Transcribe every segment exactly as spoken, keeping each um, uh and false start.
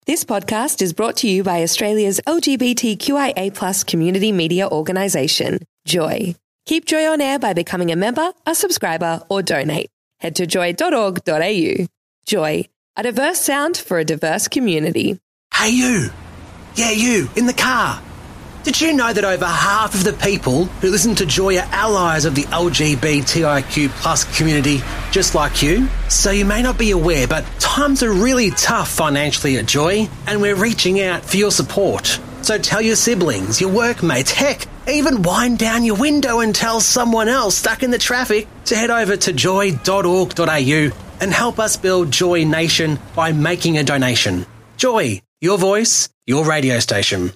This podcast is brought to you by Australia's L G B T Q I A plus community media organisation, Joy. Keep Joy on air by becoming a member, a subscriber or donate. Head to joy dot org dot a u. Joy, a diverse sound for a diverse community. Hey you! Yeah, you, in the car. Did you know that over half of the people who listen to Joy are allies of the L G B T I Q plus community, just like you? So you may not be aware, but times are really tough financially at Joy, and we're reaching out for your support. So tell your siblings, your workmates, heck, even wind down your window and tell someone else stuck in the traffic to head over to joy dot org dot a u and help us build Joy Nation by making a donation. Joy, your voice, your radio station.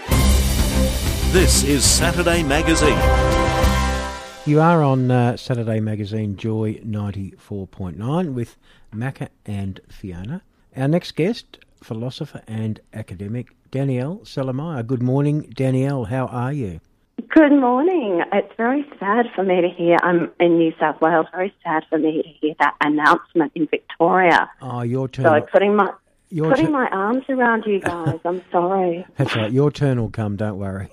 This is Saturday Magazine. You are on uh, Saturday Magazine Joy ninety-four point nine with Macca and Fiona. Our next guest, philosopher and academic Danielle Celermajer. Good morning, Danielle. How are you? Good morning. It's very sad for me to hear, I'm in New South Wales, very sad for me to hear that announcement in Victoria. Oh, your turn. So putting my... Your Putting t- my arms around you guys, I'm sorry. That's right, your turn will come, don't worry.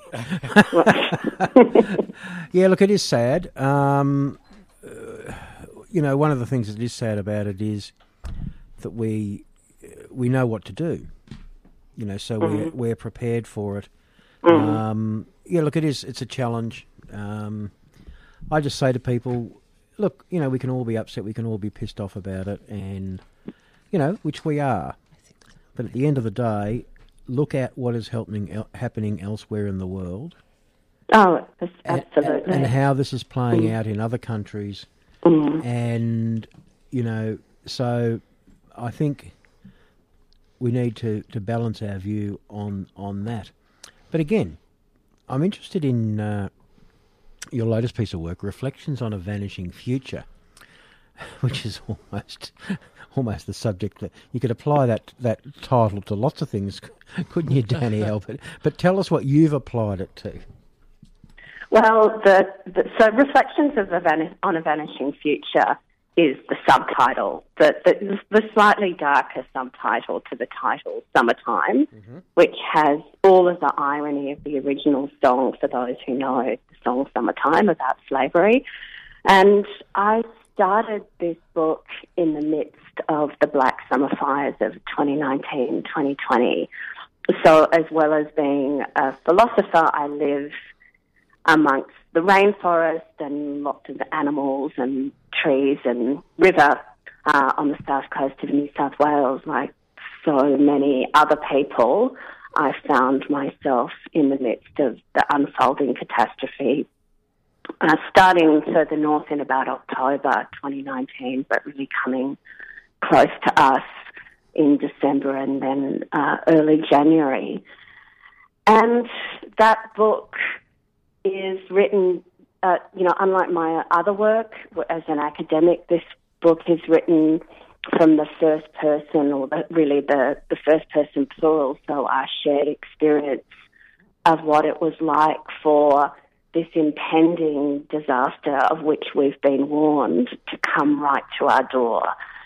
Yeah, look, it is sad. Um, uh, you know, one of the things that is sad about it is that we we know what to do. You know, so mm. we're, we're prepared for it. Mm. Um, yeah, look, it is, it's a challenge. Um, I just say to people, look, you know, we can all be upset, we can all be pissed off about it, and, you know, which we are. But at the end of the day, look at what is happening happening elsewhere in the world. Oh, absolutely. And, and how this is playing mm. out in other countries. Mm. And, you know, so I think we need to, to balance our view on, on that. But again, I'm interested in uh, your latest piece of work, Reflections on a Vanishing Future, which is almost... almost the subject that you could apply that, that title to lots of things, couldn't you, Danielle? But, but tell us what you've applied it to. Well, the, the so Reflections of a Van- on a Vanishing Future is the subtitle, the, the, the slightly darker subtitle to the title, Summertime, mm-hmm. which has all of the irony of the original song, for those who know the song Summertime, about slavery. And I started this book in the midst of the Black Summer fires of twenty nineteen, twenty twenty. So as well as being a philosopher, I live amongst the rainforest and lots of animals and trees and river uh, on the south coast of New South Wales. Like so many other people, I found myself in the midst of the unfolding catastrophe. Uh, starting further north in about October twenty nineteen, but really coming close to us in December and then uh, early January. And that book is written, uh, you know, unlike my other work as an academic, this book is written from the first person, or the, really the, the first person plural, so our shared experience of what it was like for this impending disaster of which we've been warned to come right to our door.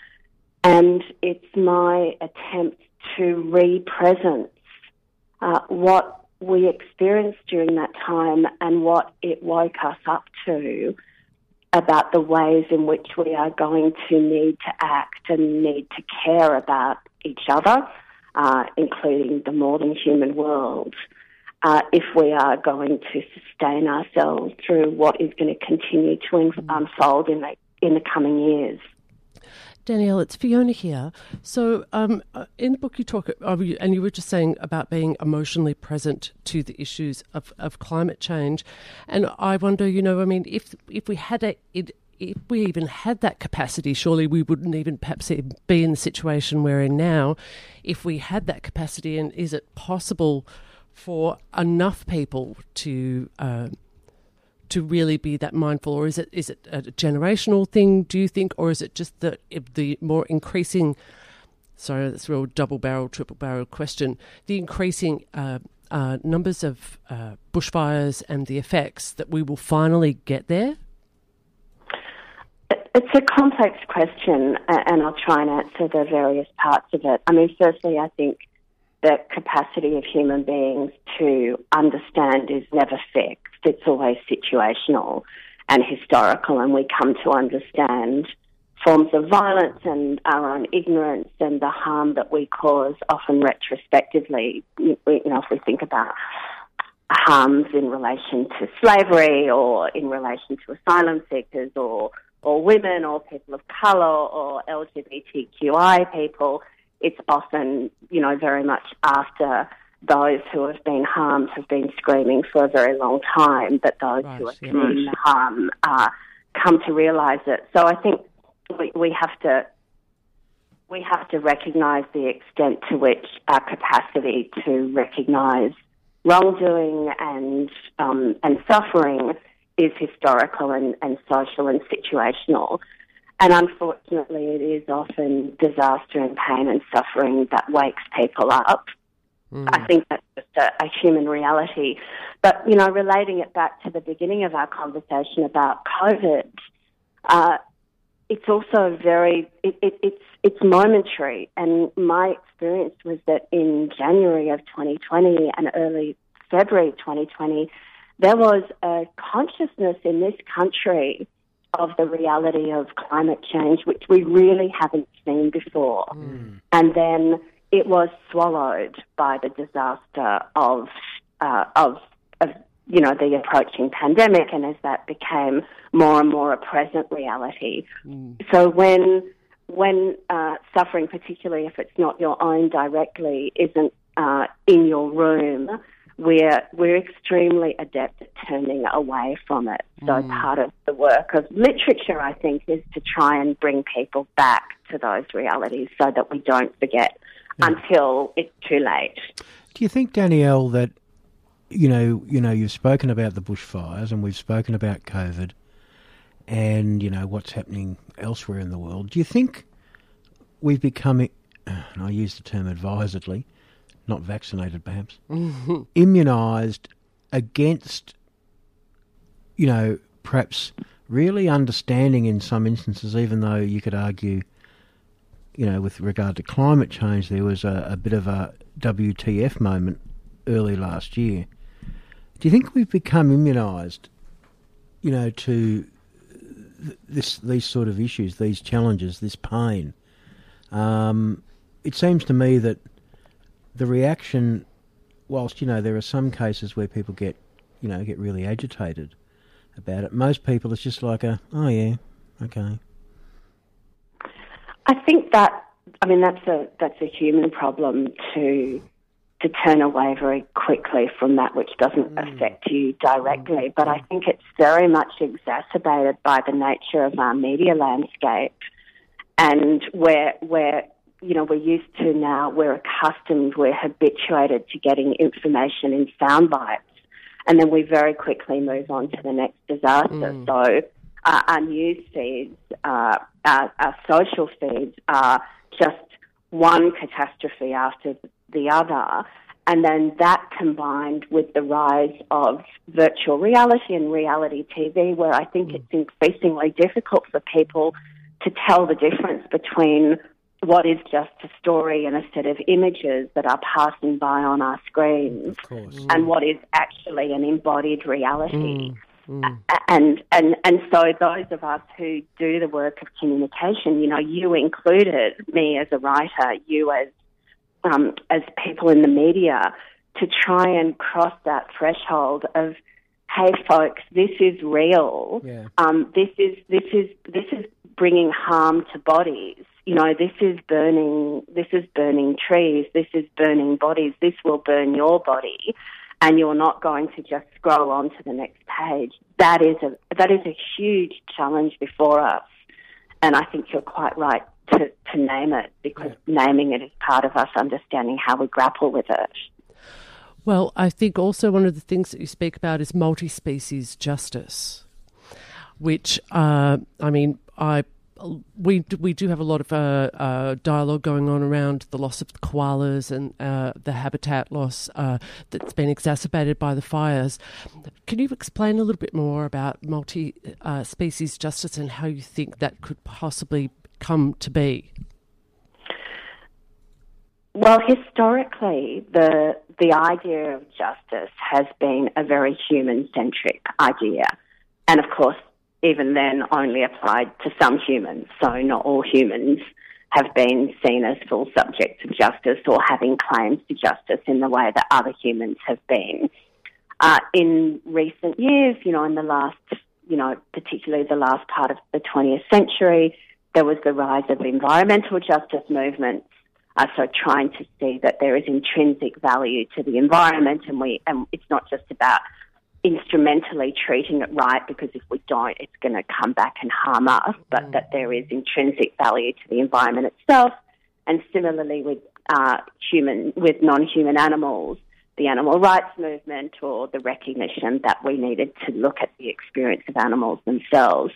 And it's my attempt to re-presence uh, what we experienced during that time and what it woke us up to about the ways in which we are going to need to act and need to care about each other, uh, including the more than human world, uh, if we are going to sustain ourselves through what is going to continue to unfold in the, in the coming years. Danielle, it's Fiona here. So um, in the book you talk, and you were just saying about being emotionally present to the issues of, of climate change. And I wonder, you know, I mean, if if we had a, it, if we even had that capacity, surely we wouldn't even perhaps be in the situation we're in now. If we had that capacity, and is it possible for enough people to uh, to really be that mindful, or is it is it a generational thing, do you think, or is it just the the more increasing, sorry, that's a real double-barrel, triple-barrel question, the increasing uh, uh, numbers of uh, bushfires and the effects that we will finally get there? It's a complex question, and I'll try and answer the various parts of it. I mean, firstly, I think the capacity of human beings to understand is never fixed. It's always situational and historical, and we come to understand forms of violence and our own ignorance and the harm that we cause, often retrospectively. You know, if we think about harms in relation to slavery or in relation to asylum seekers or or women or people of colour or L G B T Q I people, it's often, you know, very much after those who have been harmed have been screaming for a very long time that those right, who are committing yeah. the harm uh, come to realise it. So I think we, we have to we have to recognise the extent to which our capacity to recognise wrongdoing and um, and suffering is historical and, and social and situational. And unfortunately, it is often disaster and pain and suffering that wakes people up. Mm. I think that's just a, a human reality. But, you know, relating it back to the beginning of our conversation about COVID, uh, it's also very, it, it, it's it's momentary. And my experience was that in January of twenty twenty and early February twenty twenty, there was a consciousness in this country of the reality of climate change, which we really haven't seen before. Mm. And then it was swallowed by the disaster of, uh, of, of, you know, the approaching pandemic, and as that became more and more a present reality. Mm. So when, when uh, suffering, particularly if it's not your own directly, isn't uh, in your room, We're we're extremely adept at turning away from it. So mm. part of the work of literature, I think, is to try and bring people back to those realities so that we don't forget yeah. until it's too late. Do you think, Danielle, that you know you know you've spoken about the bushfires and we've spoken about COVID and you know what's happening elsewhere in the world? Do you think we've become, and I use the term advisedly, not vaccinated perhaps, mm-hmm. immunised against, you know, perhaps really understanding in some instances, even though you could argue, you know, with regard to climate change, there was a, a bit of a W T F moment early last year. Do you think we've become immunised, you know, to this these sort of issues, these challenges, this pain? Um, it seems to me that the reaction, whilst, you know, there are some cases where people get, you know, get really agitated about it, most people it's just like a, oh yeah, okay. I think that, I mean, that's a that's a human problem to to turn away very quickly from that which doesn't mm. affect you directly. Mm. But I think it's very much exacerbated by the nature of our media landscape, and where where you know, we're used to now, we're accustomed, we're habituated to getting information in sound bites, and then we very quickly move on to the next disaster. Mm. So uh, our news feeds, uh, our, our social feeds are just one catastrophe after the other, and then that combined with the rise of virtual reality and reality T V, where I think mm. it's increasingly difficult for people to tell the difference between what is just a story and a set of images that are passing by on our screens, mm. and what is actually an embodied reality. Mm. Mm. And, and, and so those of us who do the work of communication, you know, you included, me as a writer, you as, um, as people in the media, to try and cross that threshold of, hey folks, this is real. Yeah. Um, this is, this is, this is bringing harm to bodies. You know, this is burning, this is burning trees, this is burning bodies, this will burn your body, and you're not going to just scroll on to the next page. That is a, that is a huge challenge before us, and I think you're quite right to, to name it, because yeah. naming it is part of us understanding how we grapple with it. Well, I think also one of the things that you speak about is multi-species justice, which, uh, I mean, I we we do have a lot of uh, uh, dialogue going on around the loss of the koalas and uh, the habitat loss uh, that's been exacerbated by the fires. Can you explain a little bit more about multi-species uh, justice and how you think that could possibly come to be? Well, historically, the the idea of justice has been a very human-centric idea. And, of course, even then only applied to some humans. So not all humans have been seen as full subjects of justice or having claims to justice in the way that other humans have been. Uh, in recent years, you know, in the last, you know, particularly the last part of the twentieth century, there was the rise of environmental justice movements. Uh, so trying to see that there is intrinsic value to the environment, and we and it's not just about instrumentally treating it right, because if we don't, it's going to come back and harm us, but that there is intrinsic value to the environment itself. And similarly with uh, human, with non-human animals, the animal rights movement, or the recognition that we needed to look at the experience of animals themselves.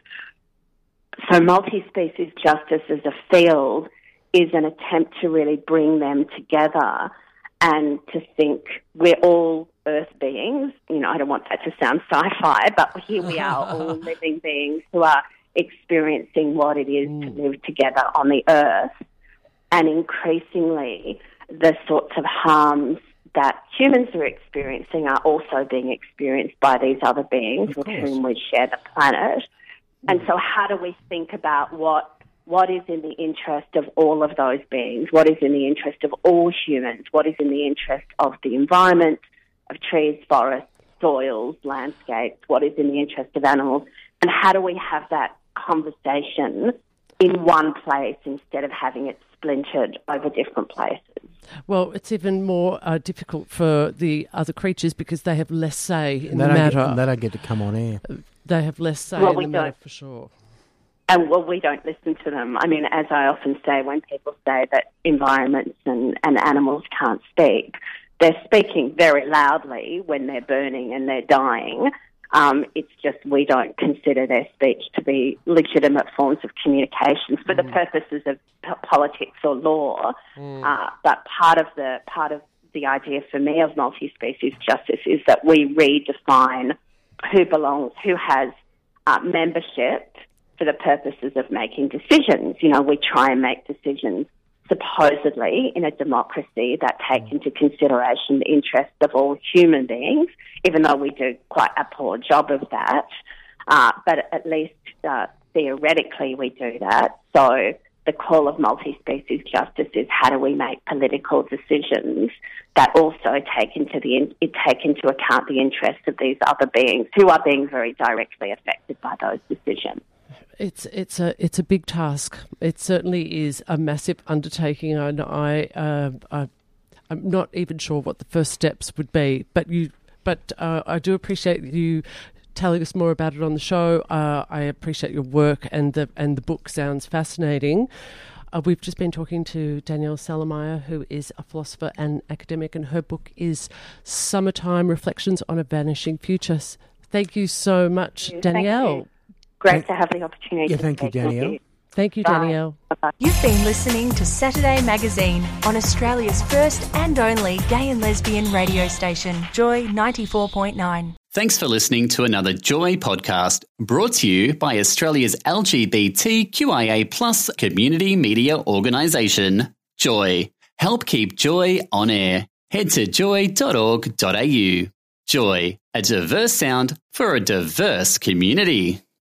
So multi-species justice as a field is an attempt to really bring them together and to think we're all earth beings. You know, I don't want that to sound sci-fi, but here we are, all living beings who are experiencing what it is mm. to live together on the earth. And increasingly, the sorts of harms that humans are experiencing are also being experienced by these other beings with whom we share the planet. Mm. And so how do we think about what What is in the interest of all of those beings? What is in the interest of all humans? What is in the interest of the environment, of trees, forests, soils, landscapes? What is in the interest of animals? And how do we have that conversation in one place instead of having it splintered over different places? Well, it's even more uh, difficult for the other creatures because they have less say in they the matter. Get, they don't get to come on air. They have less say well, in we the don't. matter for sure. And, well, we don't listen to them. I mean, as I often say, when people say that environments and, and animals can't speak, they're speaking very loudly when they're burning and they're dying. Um, it's just we don't consider their speech to be legitimate forms of communication for mm. the purposes of p- politics or law. Mm. Uh, but part of the part of the idea for me of multi-species justice is that we redefine who belongs, who has uh, membership for the purposes of making decisions. You know, we try and make decisions supposedly in a democracy that take into consideration the interests of all human beings, even though we do quite a poor job of that. Uh, but at least uh, theoretically we do that. So the call of multi-species justice is how do we make political decisions that also take into the take into account the interests of these other beings who are being very directly affected by those decisions. It's it's a it's a big task. It certainly is a massive undertaking, and I uh, I I'm not even sure what the first steps would be. But you but uh, I do appreciate you telling us more about it on the show. Uh, I appreciate your work, and the and the book sounds fascinating. Uh, we've just been talking to Danielle Celermajer, who is a philosopher and academic, and her book is Summertime: Reflections on a Vanishing Future. Thank you so much, Thank Danielle. you. Great to have the opportunity. Yeah, thank to you, Danielle. you. Thank you, Bye. Danielle. Bye-bye. You've been listening to Saturday Magazine on Australia's first and only gay and lesbian radio station, Joy ninety-four point nine. Thanks for listening to another Joy podcast brought to you by Australia's L G B T Q I A plus community media organisation, Joy. Help keep Joy on air. Head to joy dot org dot a u. Joy, a diverse sound for a diverse community.